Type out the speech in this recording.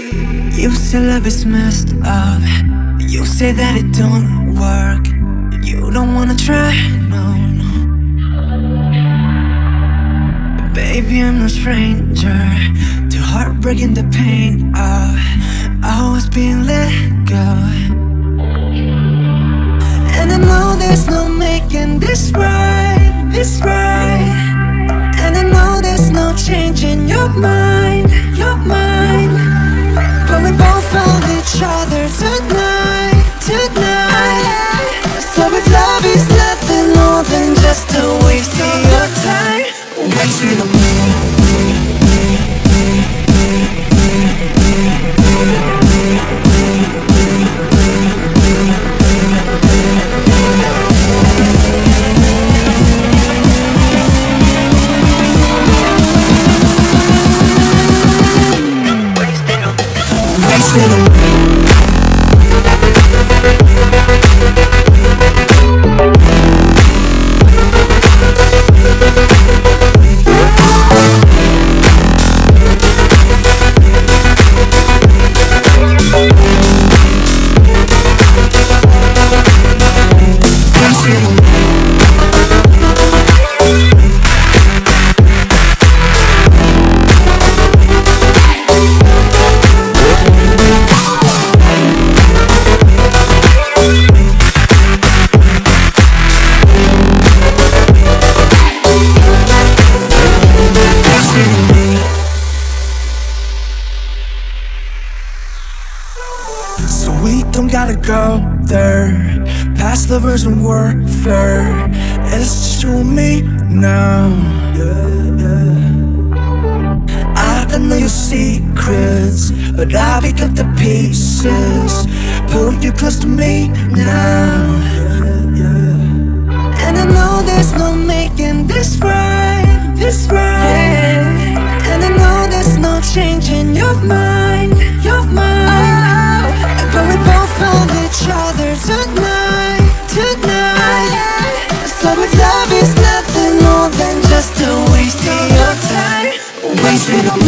You say love is messed up. You say that it don't work. You don't wanna try, no, no. Baby, I'm no stranger to heartbreaking the pain of always being let go. And I know there's no making this right, this right. And I know there's no changing your mind, your mind. But we both found each other tonight, tonight. So if love is nothing more than just a waste of your time, wasting on me. Wasting on me. So we don't gotta go there, past lovers and warfare. It's just you and me now. I don't know your secrets, but I pick up the pieces, pull you close to me now. And I know there's no making this right, this right. And I know there's no changing your mind, your mind. But we both found each other tonight, tonight. So if love is nothing more than just a waste of your time, wasting on me.